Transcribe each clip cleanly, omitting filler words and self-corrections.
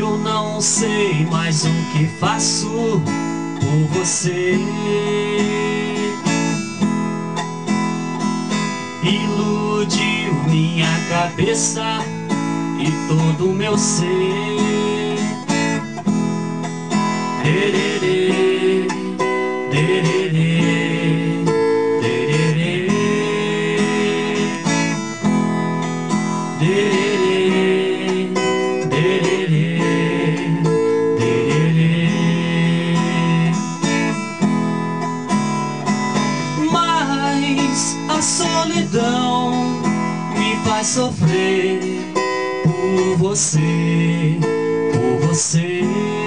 Eu não sei mais o que faço por você. Iludiu minha cabeça e todo o meu ser. Dererê, dererê, dererê, dererê, dererê, dererê. Mas a solidão me faz sofrer por você, por você.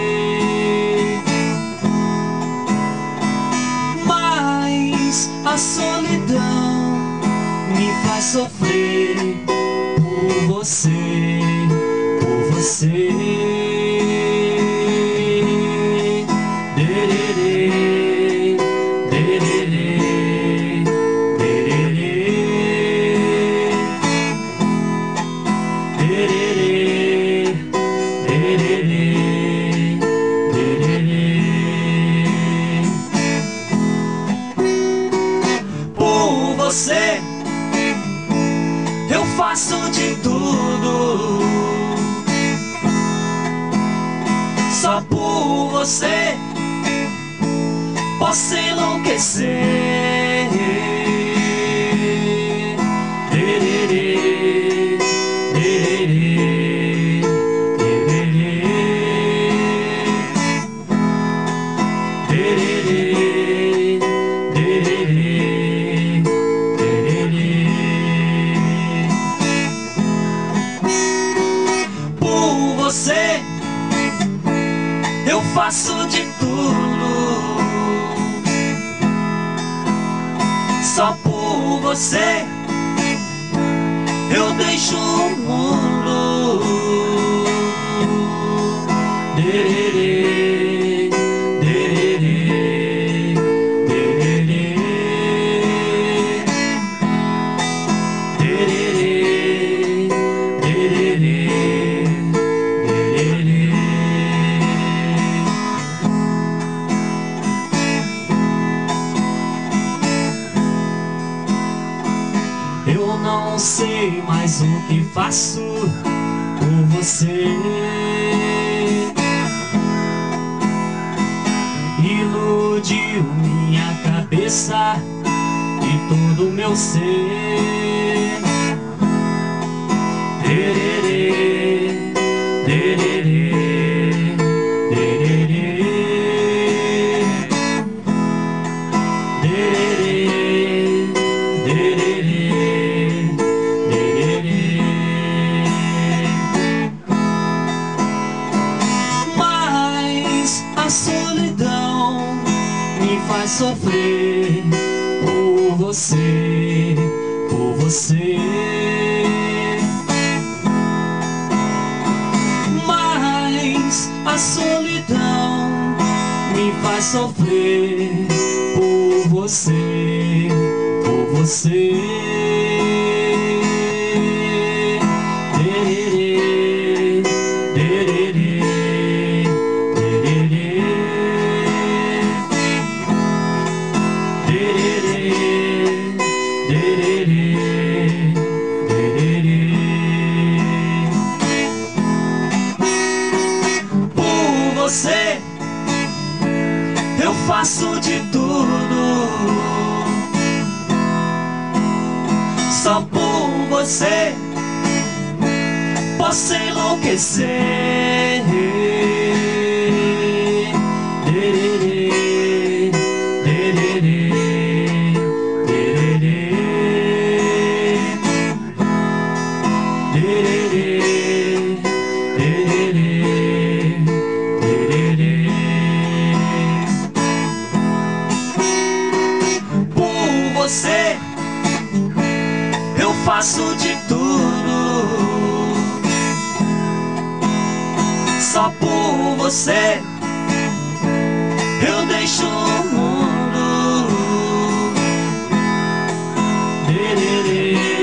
Mas a solidão me faz sofrer por você, por você. Dererê, dererê, dererê, dererê, dererê, dererê. Por você eu faço de tudo, só por você posso enlouquecer. Dererê, dererê, dererê, dererê, dererê, dererê. Por você eu faço de tudo, só por você eu deixo o mundo. Dererê, dererê, dererê, dererê, dererê, dererê. Eu não sei mais o que faço por você. Iludiu minha cabeça e todo o meu ser. Dererê, dererê, dererê, dererê, dererê, dererê. Mas a solidão me faz sofrer por você, por você. Mas a solidão me faz sofrer por você, por você. Dererê, dererê, dererê, dererê, dererê, dererê. Por você eu faço de tudo, só por você posso enlouquecer. Dererê, dererê, dererê, dererê, dererê, dererê. Por você eu faço de tudo, só por você eu deixo o mundo. Dererê.